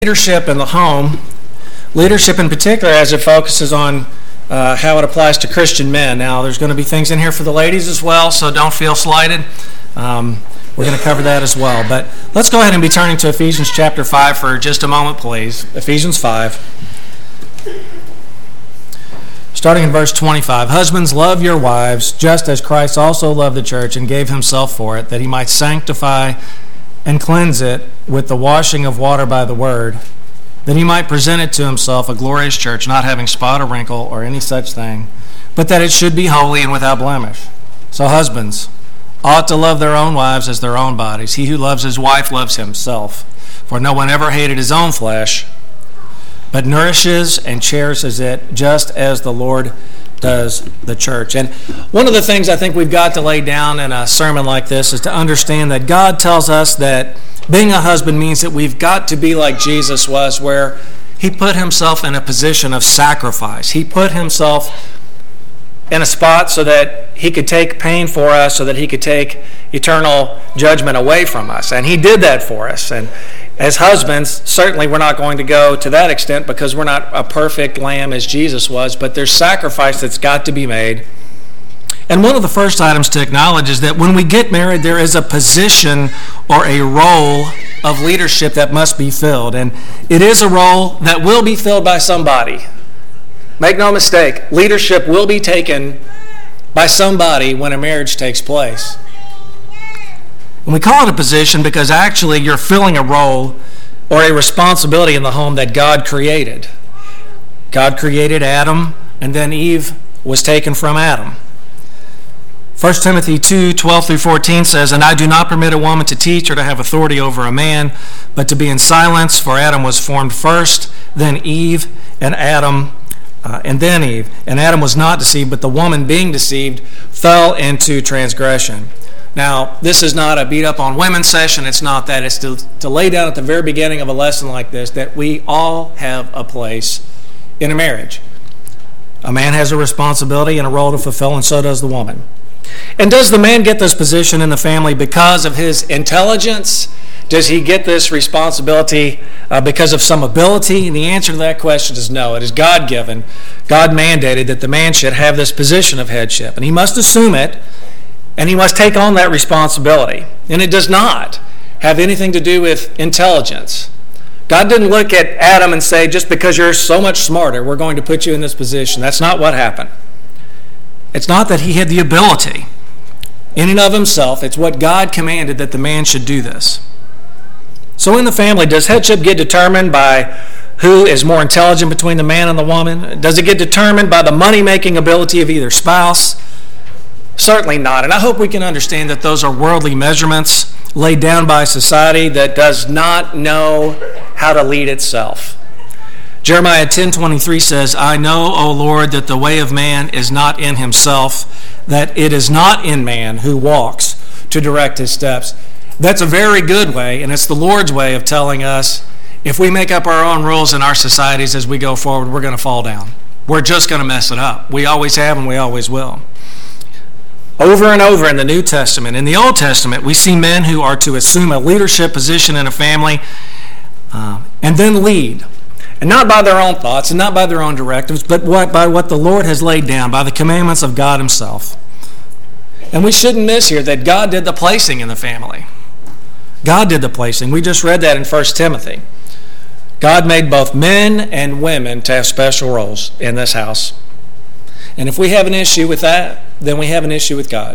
Leadership in the home, leadership in particular as it focuses on how it applies to Christian men. Now, there's going to be things in here for the ladies as well, so don't feel slighted. We're going to cover that as well. But let's go ahead and be turning to Ephesians chapter 5 for just a moment, please. Ephesians 5. Starting in verse 25. Husbands, love your wives, just as Christ also loved the church and gave himself for it, that he might sanctify and cleanse it with the washing of water by the word, that he might present it to himself a glorious church, not having spot or wrinkle or any such thing, but that it should be holy and without blemish. So husbands ought to love their own wives as their own bodies. He who loves his wife loves himself. For no one ever hated his own flesh, but nourishes and cherishes it, just as the Lord does the church. And one of the things I think we've got to lay down in a sermon like this is to understand that God tells us that being a husband means that we've got to be like Jesus was, where he put himself in a position of sacrifice. He put himself in a spot so that he could take pain for us, so that he could take eternal judgment away from us. And he did that for us. And as husbands, certainly we're not going to go to that extent because we're not a perfect lamb as Jesus was, but there's sacrifice that's got to be made. And one of the first items to acknowledge is that when we get married, there is a position or a role of leadership that must be filled. And it is a role that will be filled by somebody. Make no mistake, leadership will be taken by somebody when a marriage takes place. And we call it a position because actually you're filling a role or a responsibility in the home that God created. God created Adam, and then Eve was taken from Adam. 1 Timothy 2:12 through 14 says, "And I do not permit a woman to teach or to have authority over a man, but to be in silence, for Adam was formed first, then Eve, and then Eve. And Adam was not deceived, but the woman being deceived fell into transgression." Now, this is not a beat up on women session. It's not that. It's to lay down at the very beginning of a lesson like this that we all have a place in a marriage. A man has a responsibility and a role to fulfill, and so does the woman. And does the man get this position in the family because of his intelligence? Does he get this responsibility because of some ability? And the answer to that question is no. It is God-given. God mandated that the man should have this position of headship, and he must assume it, and he must take on that responsibility. And it does not have anything to do with intelligence. God didn't look at Adam and say, just because you're so much smarter, we're going to put you in this position. That's not what happened. It's not that he had the ability in and of himself. It's what God commanded that the man should do this. So in the family, does headship get determined by who is more intelligent between the man and the woman? Does it get determined by the money-making ability of either spouse? Certainly not. And I hope we can understand that those are worldly measurements laid down by a society that does not know how to lead itself. Jeremiah 10:23 says, "I know, O Lord, that the way of man is not in himself, that it is not in man who walks to direct his steps." That's a very good way, and it's the Lord's way of telling us if we make up our own rules in our societies as we go forward, we're going to fall down. We're just going to mess it up. We always have and we always will. Over and over in the New Testament. In the Old Testament, we see men who are to assume a leadership position in a family and then lead. And not by their own thoughts and not by their own directives, but by what the Lord has laid down, by the commandments of God himself. And we shouldn't miss here that God did the placing in the family. God did the placing. We just read that in 1 Timothy. God made both men and women to have special roles in this house. And if we have an issue with that, then we have an issue with God.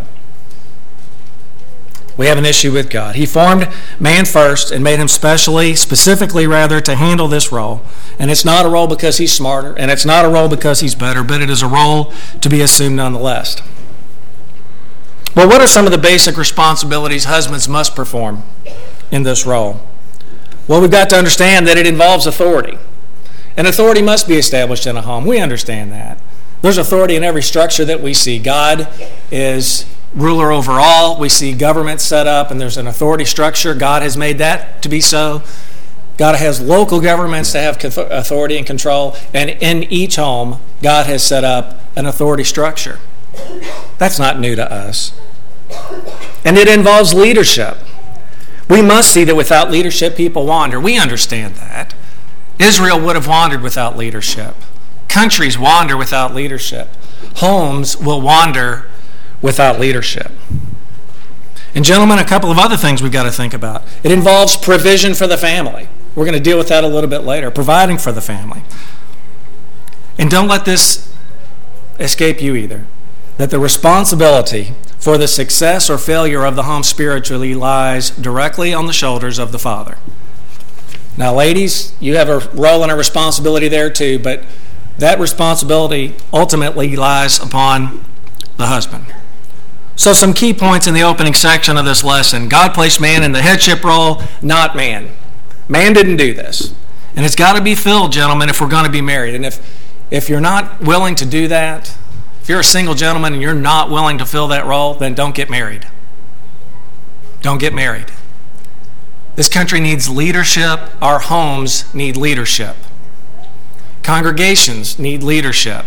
We have an issue with God. He formed man first and made him specifically to handle this role. And it's not a role because he's smarter, and it's not a role because he's better, but it is a role to be assumed nonetheless. Well, what are some of the basic responsibilities husbands must perform in this role? Well, we've got to understand that it involves authority. And authority must be established in a home. We understand that. There's authority in every structure that we see. God is ruler over all. We see government set up, and there's an authority structure. God has made that to be so. God has local governments to have authority and control. And in each home, God has set up an authority structure. That's not new to us. And it involves leadership. We must see that without leadership, people wander. We understand that. Israel would have wandered without leadership. Countries wander without leadership. Homes will wander without leadership. And gentlemen, a couple of other things we've got to think about. It involves provision for the family. We're going to deal with that a little bit later, providing for the family. And don't let this escape you either, that the responsibility for the success or failure of the home spiritually lies directly on the shoulders of the father. Now, ladies, you have a role and a responsibility there too, but that responsibility ultimately lies upon the husband. So some key points in the opening section of this lesson. God placed man in the headship role, not man. Man didn't do this. And it's got to be filled, gentlemen, if we're going to be married. And if you're not willing to do that, if you're a single gentleman and you're not willing to fill that role, then don't get married. Don't get married. This country needs leadership. Our homes need leadership. Congregations need leadership.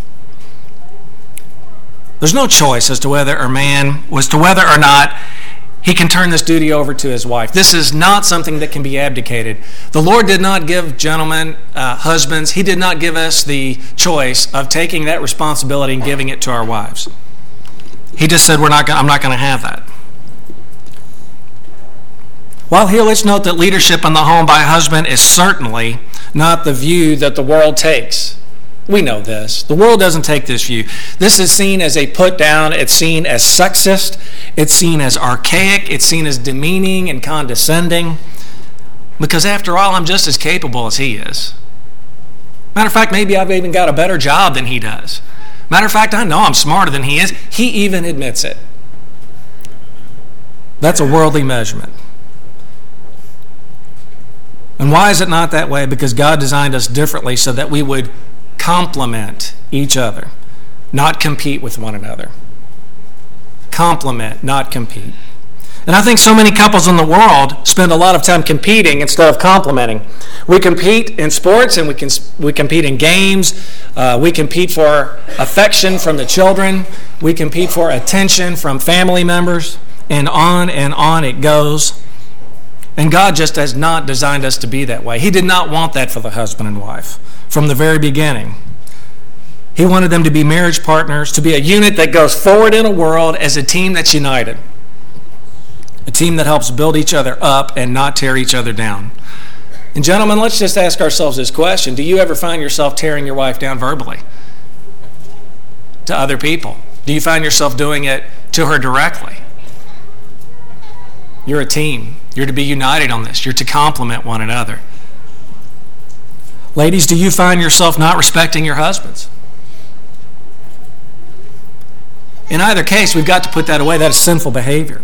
There's no choice as to whether or not he can turn this duty over to his wife. This is not something that can be abdicated. The Lord did not give gentlemen, husbands, he did not give us the choice of taking that responsibility and giving it to our wives. He just said, I'm not going to have that. While here, let's note that leadership in the home by a husband is certainly not the view that the world takes. We know this. The world doesn't take this view. This is seen as a put down. It's seen as sexist. It's seen as archaic. It's seen as demeaning and condescending. Because after all, I'm just as capable as he is. Matter of fact, maybe I've even got a better job than he does. Matter of fact, I know I'm smarter than he is. He even admits it. That's a worldly measurement. And why is it not that way? Because God designed us differently so that we would complement each other, not compete with one another. Complement, not compete. And I think so many couples in the world spend a lot of time competing instead of complementing. We compete in sports and we compete in games. We compete for affection from the children. We compete for attention from family members. And on it goes. And God just has not designed us to be that way. He did not want that for the husband and wife from the very beginning. He wanted them to be marriage partners, to be a unit that goes forward in a world as a team that's united. A team that helps build each other up and not tear each other down. And gentlemen, let's just ask ourselves this question. Do you ever find yourself tearing your wife down verbally to other people? Do you find yourself doing it to her directly? You're a team. You're to be united on this. You're to complement one another. Ladies, do you find yourself not respecting your husbands? In either case, we've got to put that away. That is sinful behavior.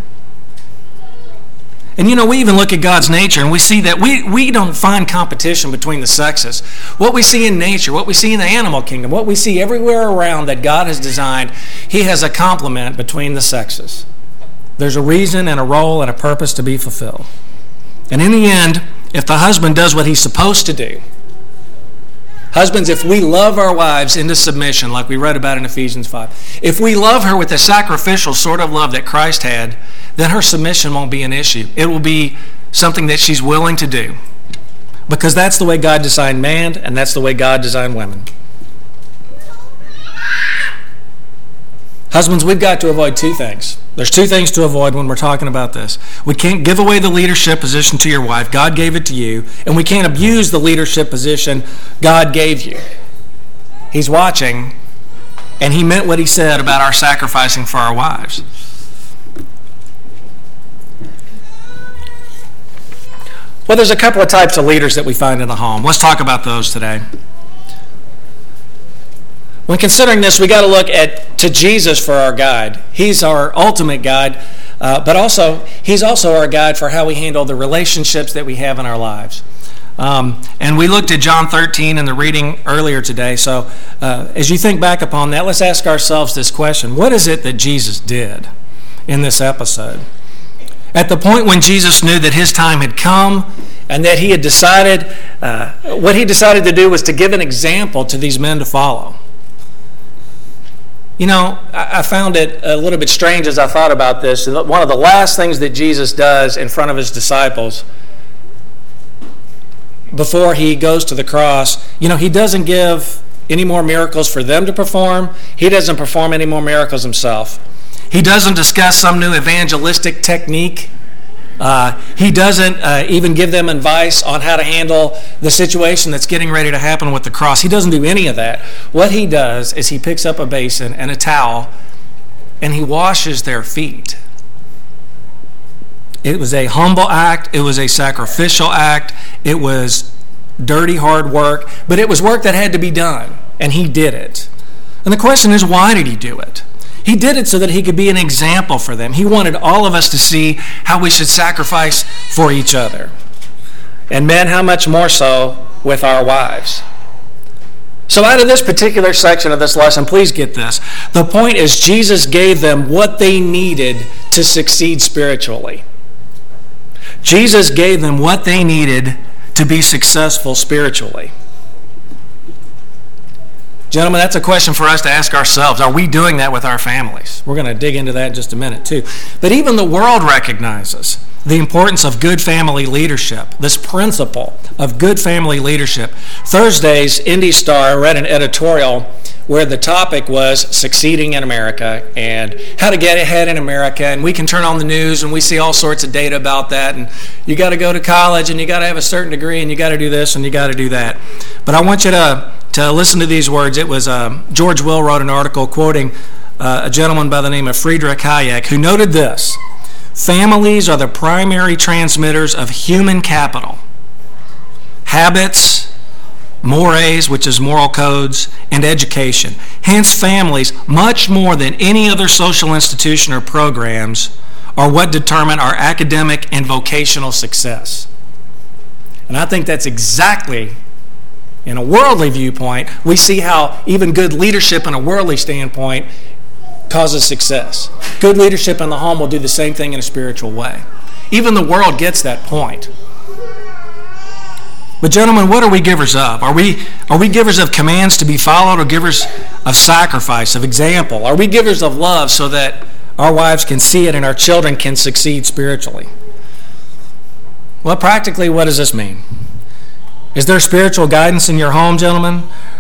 And we even look at God's nature and we see that we don't find competition between the sexes. What we see in nature, what we see in the animal kingdom, what we see everywhere around that God has designed, he has a complement between the sexes. There's a reason and a role and a purpose to be fulfilled. And in the end, if the husband does what he's supposed to do, husbands, if we love our wives into submission, like we read about in Ephesians 5, if we love her with the sacrificial sort of love that Christ had, then her submission won't be an issue. It will be something that she's willing to do. Because that's the way God designed man, and that's the way God designed women. Husbands, we've got to avoid two things. There's two things to avoid when we're talking about this. We can't give away the leadership position to your wife. God gave it to you. And we can't abuse the leadership position God gave you. He's watching, and he meant what he said about our sacrificing for our wives. Well, there's a couple of types of leaders that we find in the home. Let's talk about those today. When considering this, we got to look to Jesus for our guide. He's our ultimate guide, but he's also our guide for how we handle the relationships that we have in our lives. And we looked at John 13 in the reading earlier today. So as you think back upon that, let's ask ourselves this question. What is it that Jesus did in this episode? At the point when Jesus knew that his time had come and that he had decided, what he decided to do was to give an example to these men to follow. I found it a little bit strange as I thought about this. One of the last things that Jesus does in front of his disciples before he goes to the cross, he doesn't give any more miracles for them to perform. He doesn't perform any more miracles himself. He doesn't discuss some new evangelistic technique. He doesn't even give them advice on how to handle the situation that's getting ready to happen with the cross. He doesn't do any of that. What he does is he picks up a basin and a towel and he washes their feet. It was a humble act. It was a sacrificial act. It was dirty, hard work, but it was work that had to be done, and he did it. And the question is, why did he do it? He did it so that he could be an example for them. He wanted all of us to see how we should sacrifice for each other. And men, how much more so with our wives? So out of this particular section of this lesson, please get this. The point is, Jesus gave them what they needed to succeed spiritually. Jesus gave them what they needed to be successful spiritually. Gentlemen, that's a question for us to ask ourselves. Are we doing that with our families? We're going to dig into that in just a minute too. But even the world recognizes the importance of good family leadership, this principle of good family leadership. Thursday's Indy Star read an editorial where the topic was succeeding in America and how to get ahead in America. And we can turn on the news and we see all sorts of data about that. And you got to go to college and you got to have a certain degree and you got to do this and you got to do that. But I want you to listen to these words. It was George Will wrote an article quoting a gentleman by the name of Friedrich Hayek, who noted this: families are the primary transmitters of human capital, habits, mores, which is moral codes, and education. Hence, families, much more than any other social institution or programs, are what determine our academic and vocational success. And I think that's exactly, in a worldly viewpoint, we see how even good leadership in a worldly standpoint causes success. Good leadership in the home will do the same thing in a spiritual way. Even the world gets that point. But gentlemen, what are we givers of? Are we givers of commands to be followed, or givers of sacrifice, of example? Are we givers of love so that our wives can see it and our children can succeed spiritually? Well, practically, what does this mean? Is there spiritual guidance in your home, gentlemen?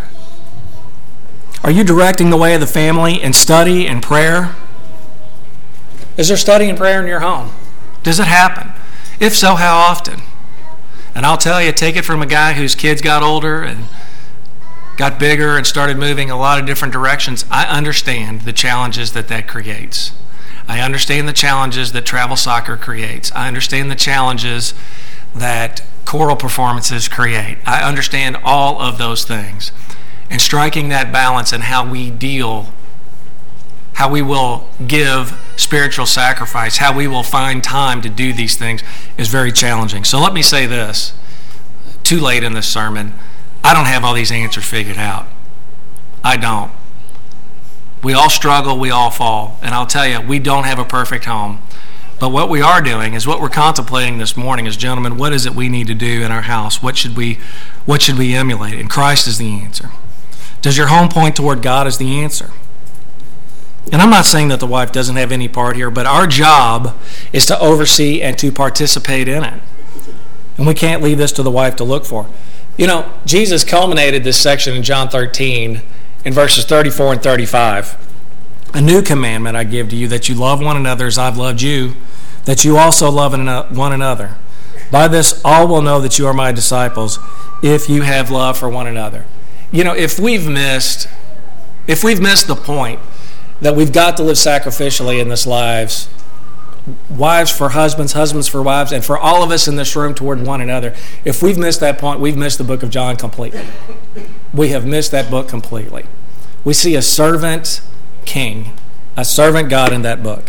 Are you directing the way of the family in study and prayer? Is there study and prayer in your home? Does it happen? If so, how often? And I'll tell you, take it from a guy whose kids got older and got bigger and started moving a lot of different directions. I understand the challenges that creates. I understand the challenges that travel soccer creates. I understand the challenges that choral performances create. I understand all of those things. And striking that balance in how we deal, how we will give spiritual sacrifice, how we will find time to do these things is very challenging. So let me say this, too late in this sermon, I don't have all these answers figured out. I don't. We all struggle, we all fall, and I'll tell you, we don't have a perfect home. But what we are doing is what we're contemplating this morning is, gentlemen, what is it we need to do in our house? What should we emulate? And Christ is the answer. Does your home point toward God as the answer? And I'm not saying that the wife doesn't have any part here, but our job is to oversee and to participate in it. And we can't leave this to the wife to look for. You know, Jesus culminated this section in John 13 in verses 34 and 35. A new commandment I give to you, that you love one another as I've loved you, that you also love one another. By this all will know that you are my disciples, if you have love for one another. You know, if we've missed the point that we've got to live sacrificially in this lives, wives for husbands, husbands for wives, and for all of us in this room toward one another, if we've missed that point, we've missed the book of John completely. We have missed that book completely. We see a servant king, a servant God in that book.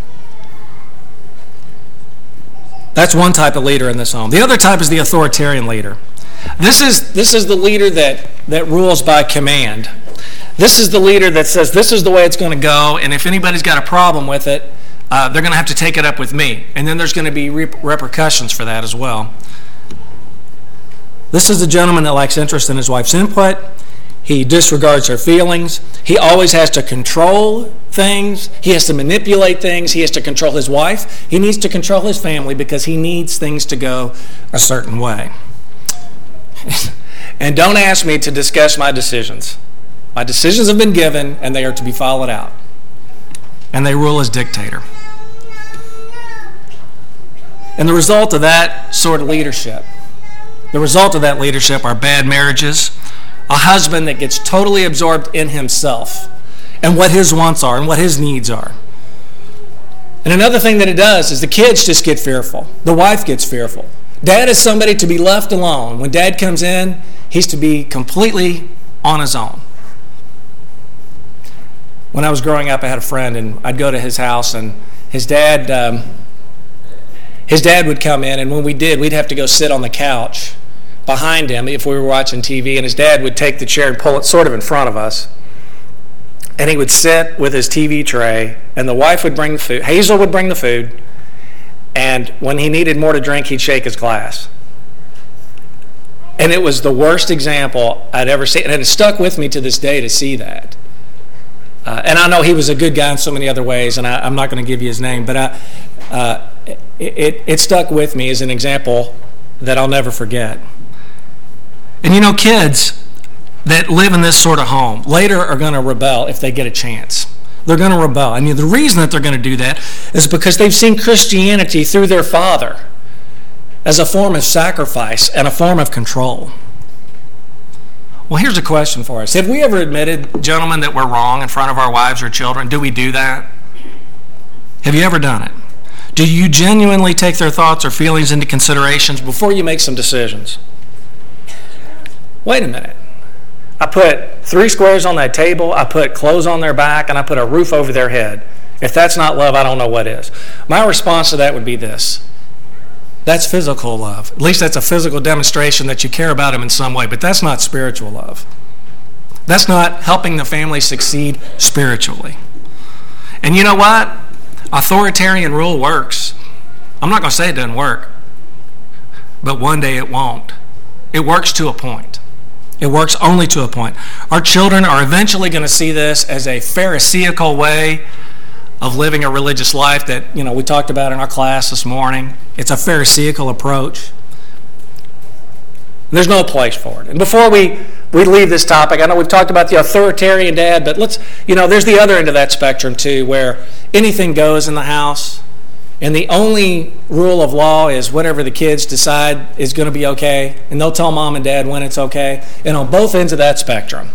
That's one type of leader in this home. The other type is the authoritarian leader. This is the leader that rules by command. This is the leader that says, this is the way it's going to go, and if anybody's got a problem with it, they're going to have to take it up with me. And then there's going to be repercussions for that as well. This is the gentleman that lacks interest in his wife's input. He disregards her feelings. He always has to control things. He has to manipulate things. He has to control his wife. He needs to control his family because he needs things to go a certain way. And don't ask me to discuss my decisions. My decisions have been given, and they are to be followed out. And they rule as dictator. And the result of that sort of leadership, are bad marriages, a husband that gets totally absorbed in himself and what his wants are and what his needs are. And another thing that it does is the kids just get fearful. The wife gets fearful. Dad is somebody to be left alone. When dad comes in, he's to be completely on his own. When I was growing up, I had a friend, and I'd go to his house, and his dad would come in, and when we did, we'd have to go sit on the couch behind him if we were watching TV, and his dad would take the chair and pull it sort of in front of us. And he would sit with his TV tray, and the wife would bring the food. Hazel would bring the food, and when he needed more to drink, he'd shake his glass. And it was the worst example I'd ever seen, and it stuck with me to this day to see that. And I know he was a good guy in so many other ways, and I'm not going to give you his name, but it stuck with me as an example that I'll never forget. And you know, kids that live in this sort of home later are going to rebel if they get a chance. They're going to rebel. And the reason that they're going to do that is because they've seen Christianity through their father as a form of sacrifice and a form of control. Well, here's a question for us. Have we ever admitted, gentlemen, that we're wrong in front of our wives or children? Do we do that? Have you ever done it? Do you genuinely take their thoughts or feelings into considerations before you make some decisions? Wait a minute. I put 3 squares on that table, I put clothes on their back, and I put a roof over their head. If that's not love, I don't know what is. My response to that would be this. That's physical love. At least that's a physical demonstration that you care about them in some way, but that's not spiritual love. That's not helping the family succeed spiritually. And you know what? Authoritarian rule works. I'm not going to say it doesn't work, but one day it won't. It works to a point. It works only to a point. Our children are eventually going to see this as a Pharisaical way of living a religious life that, we talked about in our class this morning. It's a Pharisaical approach. There's no place for it. And before we leave this topic, I know we've talked about the authoritarian dad, but there's the other end of that spectrum too, where anything goes in the house, and the only rule of law is whatever the kids decide is going to be okay, and they'll tell mom and dad when it's okay. And on both ends of that spectrum,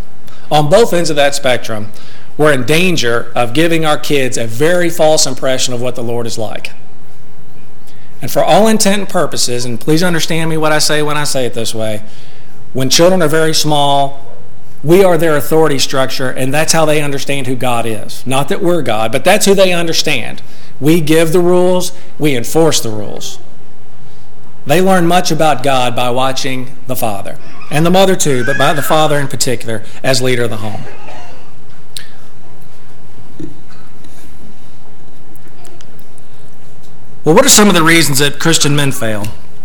we're in danger of giving our kids a very false impression of what the Lord is like. And for all intent and purposes, and please understand me what I say when I say it this way, when children are very small, we are their authority structure, and that's how they understand who God is. Not that we're God, but that's who they understand. We give the rules, we enforce the rules. They learn much about God by watching the father, and the mother too, but by the father in particular as leader of the home. Well, what are some of the reasons that Christian men fail?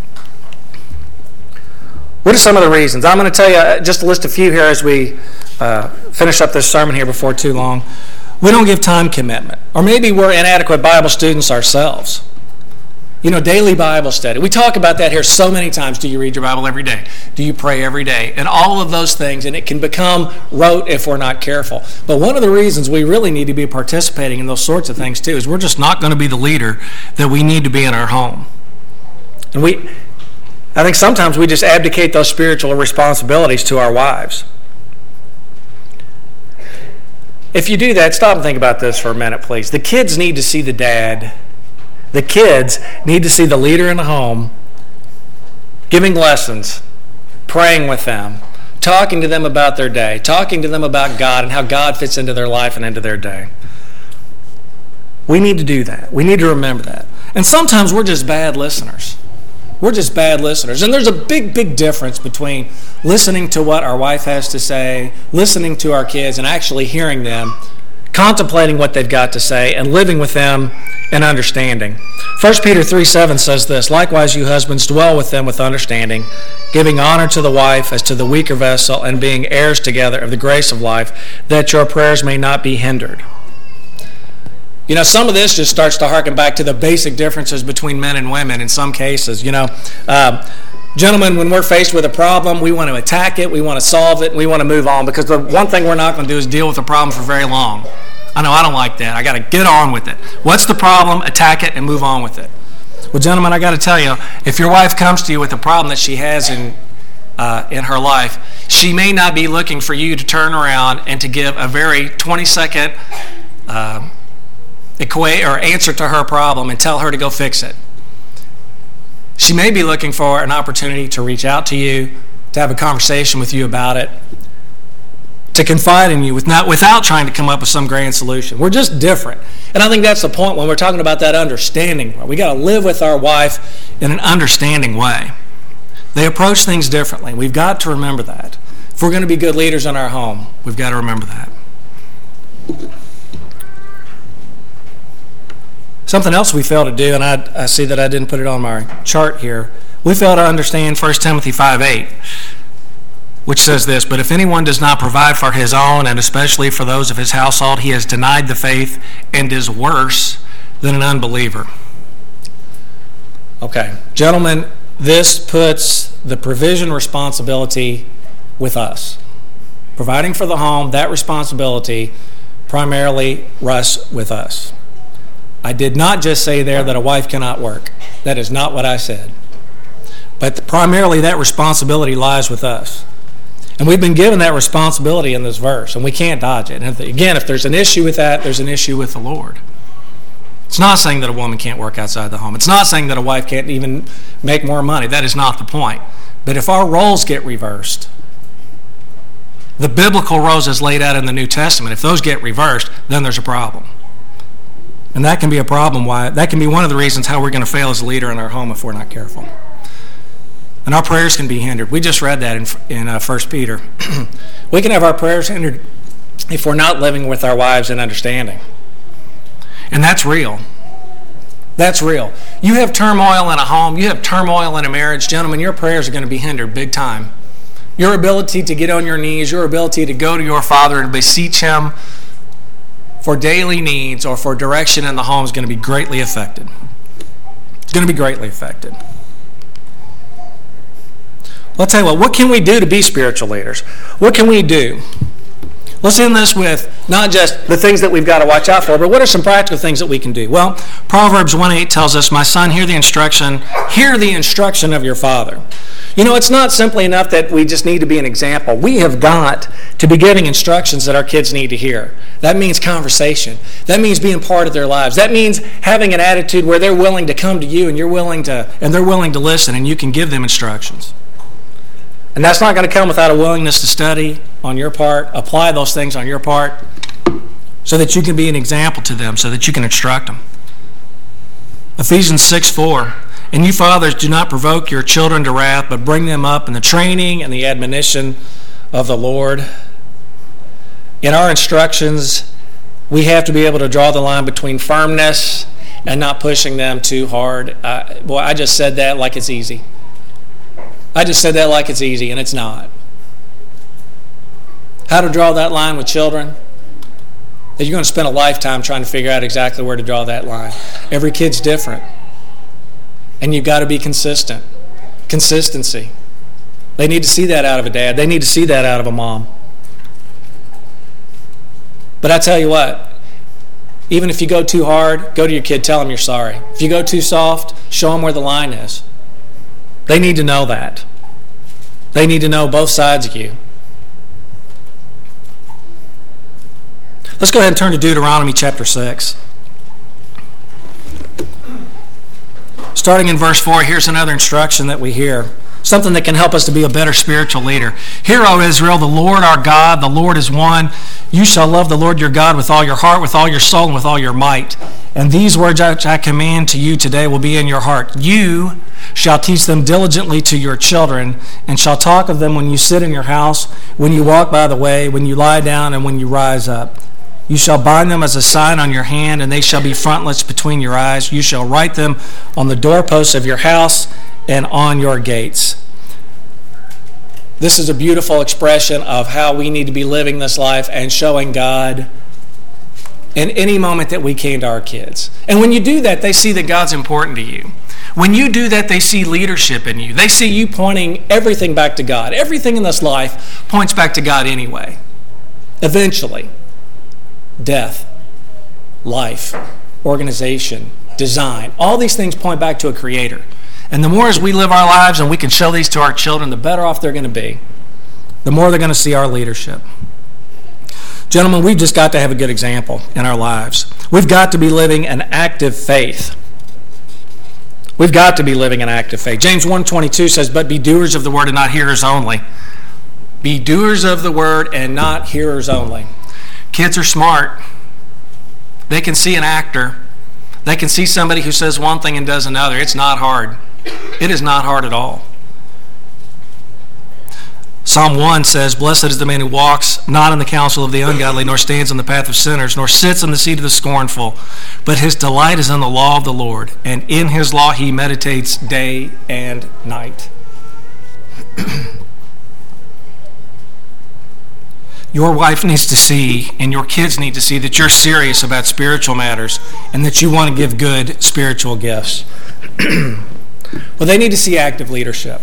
What are some of the reasons? I'm going to tell you just to list a few here as we finish up this sermon here before too long. We don't give time commitment. Or maybe we're inadequate Bible students ourselves. Daily Bible study. We talk about that here so many times. Do you read your Bible every day? Do you pray every day? And all of those things. And it can become rote if we're not careful. But one of the reasons we really need to be participating in those sorts of things too is we're just not going to be the leader that we need to be in our home. And I think sometimes we just abdicate those spiritual responsibilities to our wives. If you do that, stop and think about this for a minute, please. The kids need to see the dad. The kids need to see the leader in the home giving lessons, praying with them, talking to them about their day, talking to them about God and how God fits into their life and into their day. We need to do that. We need to remember that. And sometimes we're just bad listeners. We're just bad listeners. And there's a big, big difference between listening to what our wife has to say, listening to our kids, and actually hearing them, contemplating what they've got to say, and living with them and understanding. 1 Peter 3:7 says this, "Likewise, you husbands, dwell with them with understanding, giving honor to the wife as to the weaker vessel, and being heirs together of the grace of life, that your prayers may not be hindered." Some of this just starts to harken back to the basic differences between men and women in some cases. Gentlemen, when we're faced with a problem, we want to attack it, we want to solve it, and we want to move on, because the one thing we're not going to do is deal with the problem for very long. I know I don't like that. I got to get on with it. What's the problem? Attack it and move on with it. Well, gentlemen, I got to tell you, if your wife comes to you with a problem that she has in her life, she may not be looking for you to turn around and to give a very 20-second answer to her problem and tell her to go fix it. She may be looking for an opportunity to reach out to you, to have a conversation with you about it, to confide in you without trying to come up with some grand solution. We're just different. And I think that's the point when we're talking about that understanding. We got to live with our wife in an understanding way. They approach things differently. We've got to remember that. If we're going to be good leaders in our home, we've got to remember that. Something else we fail to do, and I see that I didn't put it on my chart here, we fail to understand 1 Timothy 5:8, which says this, "But if anyone does not provide for his own, and especially for those of his household, he has denied the faith and is worse than an unbeliever." Okay, gentlemen, this puts the provision responsibility with us. Providing for the home, that responsibility primarily rests with us. I did not just say there that a wife cannot work. That is not what I said. But primarily that responsibility lies with us. And we've been given that responsibility in this verse, and we can't dodge it. And again, if there's an issue with that, there's an issue with the Lord. It's not saying that a woman can't work outside the home. It's not saying that a wife can't even make more money. That is not the point. But if our roles get reversed, the biblical roles as laid out in the New Testament, if those get reversed, then there's a problem. And that can be a problem. That can be one of the reasons how we're going to fail as a leader in our home if we're not careful. And our prayers can be hindered. We just read that in 1 Peter. We can have our prayers hindered if we're not living with our wives in understanding. And that's real. That's real. You have turmoil in a home. You have turmoil in a marriage. Gentlemen, your prayers are going to be hindered big time. Your ability to get on your knees, your ability to go to your Father and beseech Him for daily needs or for direction in the home is going to be greatly affected. It's going to be greatly affected. Well, I'll tell you what can we do to be spiritual leaders? What can we do? Let's end this with not just the things that we've got to watch out for, but what are some practical things that we can do? Well, Proverbs 1:8 tells us, "My son, hear the instruction of your father." You know, it's not simply enough that we just need to be an example. We have got to be giving instructions that our kids need to hear. That means conversation. That means being part of their lives. That means having an attitude where they're willing to come to you and they're willing to listen, and you can give them instructions. And that's not going to come without a willingness to study on your part, apply those things on your part, so that you can be an example to them, so that you can instruct them. Ephesians 6:4, "And you fathers, do not provoke your children to wrath, but bring them up in the training and the admonition of the Lord." In our instructions, we have to be able to draw the line between firmness and not pushing them too hard. I just said that like it's easy. I just said that like it's easy, and it's not. How to draw that line with children? That you're going to spend a lifetime trying to figure out exactly where to draw that line. Every kid's different. And you've got to be consistent. Consistency. They need to see that out of a dad. They need to see that out of a mom. But I tell you what, even if you go too hard, go to your kid, tell them you're sorry. If you go too soft, show them where the line is. They need to know that. They need to know both sides of you. Let's go ahead and turn to Deuteronomy chapter 6. Starting in verse 4, here's another instruction that we hear. Something that can help us to be a better spiritual leader. "Hear, O Israel, the Lord our God, the Lord is one. You shall love the Lord your God with all your heart, with all your soul, and with all your might. And these words which I command to you today will be in your heart. You shall teach them diligently to your children, and shall talk of them when you sit in your house, when you walk by the way, when you lie down, and when you rise up. You shall bind them as a sign on your hand, and they shall be frontlets between your eyes. You shall write them on the doorposts of your house and on your gates." This is a beautiful expression of how we need to be living this life and showing God in any moment that we can to our kids. And when you do that, they see that God's important to you. When you do that, they see leadership in you. They see you pointing everything back to God. Everything in this life points back to God anyway. Eventually, death, life, organization, design, all these things point back to a creator. And the more as we live our lives and we can show these to our children, the better off they're going to be. The more they're going to see our leadership. Gentlemen, we've just got to have a good example in our lives. We've got to be living an active faith. We've got to be living an active faith. James 1:22 says, "But be doers of the word and not hearers only." Be doers of the word and not hearers only. Kids are smart. They can see an actor. They can see somebody who says one thing and does another. It's not hard. It is not hard at all. Psalm 1 says, "Blessed is the man who walks not in the counsel of the ungodly, nor stands in the path of sinners, nor sits in the seat of the scornful. But his delight is in the law of the Lord, and in his law he meditates day and night." Your wife needs to see, and your kids need to see, that you're serious about spiritual matters and that you want to give good spiritual gifts. Well, they need to see active leadership.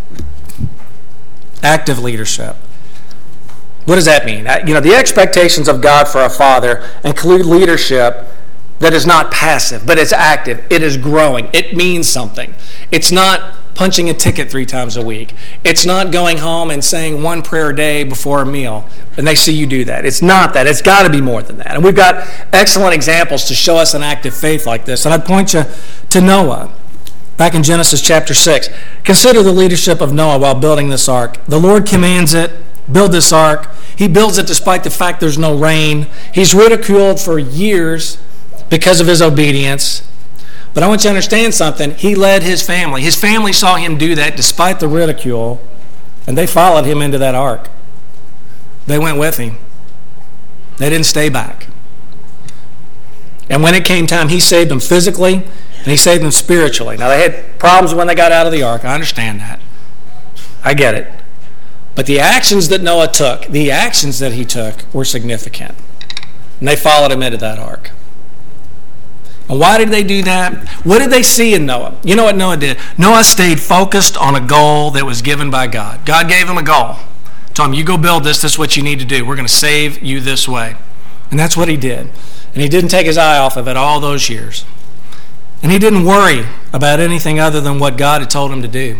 Active leadership. What does that mean? The expectations of God for a father include leadership that is not passive, but it's active. It is growing. It means something. It's not punching a ticket 3 times a week. It's not going home and saying one prayer a day before a meal, and they see you do that. It's not that. It's got to be more than that. And we've got excellent examples to show us an active faith like this. And I'd point you to Noah. Back in Genesis chapter 6, consider the leadership of Noah while building this ark. The Lord commands it, build this ark. He builds it despite the fact there's no rain. He's ridiculed for years because of his obedience. But I want you to understand something. He led his family. His family saw him do that despite the ridicule, and they followed him into that ark. They went with him. They didn't stay back. And when it came time, he saved them physically, and he saved them spiritually. Now, they had problems when they got out of the ark. I understand that. I get it. But the actions that Noah took, the actions that he took, were significant. And they followed him into that ark. And why did they do that? What did they see in Noah? You know what Noah did? Noah stayed focused on a goal that was given by God. God gave him a goal. Told him, you go build this. This is what you need to do. We're going to save you this way. And that's what he did. And he didn't take his eye off of it all those years. And he didn't worry about anything other than what God had told him to do.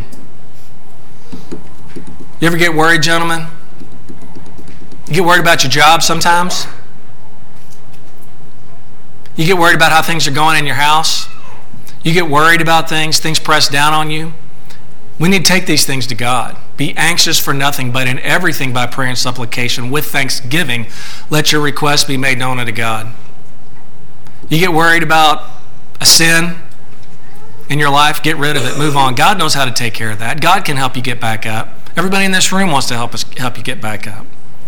You ever get worried, gentlemen? You get worried about your job sometimes? You get worried about how things are going in your house? You get worried about things press down on you? We need to take these things to God. Be anxious for nothing, but in everything by prayer and supplication, with thanksgiving, let your requests be made known unto God. You get worried about a sin in your life, get rid of it, move on. God knows how to take care of that. God can help you get back up. Everybody in this room wants to help you get back up.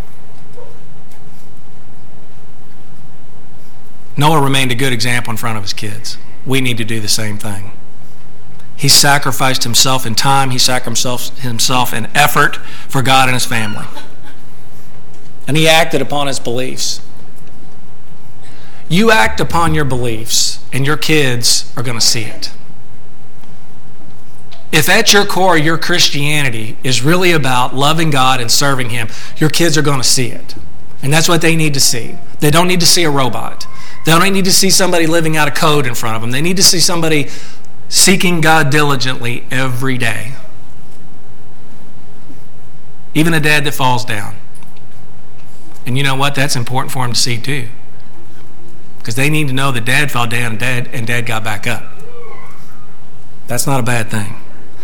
Noah remained a good example in front of his kids. We need to do the same thing. He sacrificed himself in time. He sacrificed himself in effort for God and his family. And he acted upon his beliefs. You act upon your beliefs, and your kids are going to see it. If at your core your Christianity is really about loving God and serving him, your kids are going to see it. And that's what they need to see. They don't need to see a robot. They don't need to see somebody living out a code in front of them. They need to see somebody seeking God diligently every day. Even a dad that falls down. And you know what? That's important for them to see too. Because they need to know that dad fell down and dad got back up. That's not a bad thing.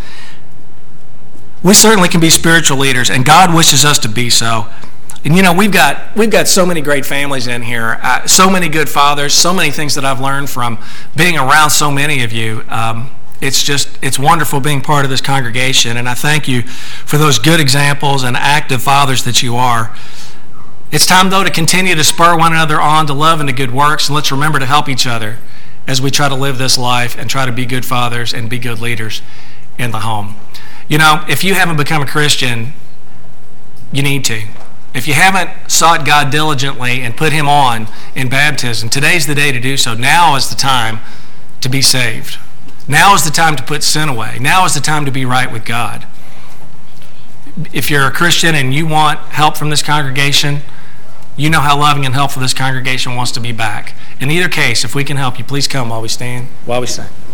We certainly can be spiritual leaders, and God wishes us to be so. And you know, we've got so many great families in here, so many good fathers, so many things that I've learned from being around so many of you. It's wonderful being part of this congregation, and I thank you for those good examples and active fathers that you are. It's time, though, to continue to spur one another on to love and to good works, and let's remember to help each other as we try to live this life and try to be good fathers and be good leaders in the home. You know, if you haven't become a Christian, you need to. If you haven't sought God diligently and put him on in baptism, today's the day to do so. Now is the time to be saved. Now is the time to put sin away. Now is the time to be right with God. If you're a Christian and you want help from this congregation, you know how loving and helpful this congregation wants to be back. In either case, if we can help you, please come while we sing.